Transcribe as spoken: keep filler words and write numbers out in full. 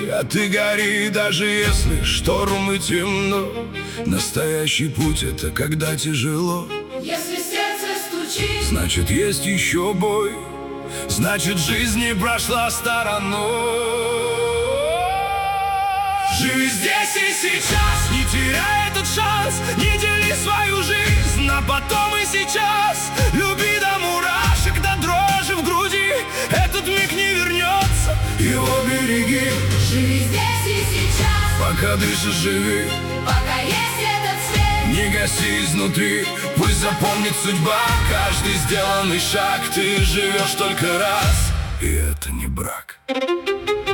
а ты гори, даже если шторм и темно. Настоящий путь — это когда тяжело. Если сердце стучит, значит, есть еще бой, значит, жизнь не прошла стороной. Живи здесь и сейчас, не теряй этот шанс, не дели свою жизнь на потом и сейчас. Люби до мурашек, до дрожи в груди, этот миг не вернется, его береги. живи здесь и сейчас, Пока дышишь, живи, пока есть этот свет. не гаси изнутри, пусть запомнит судьба каждый сделанный шаг. Ты живешь только раз, и это не брак.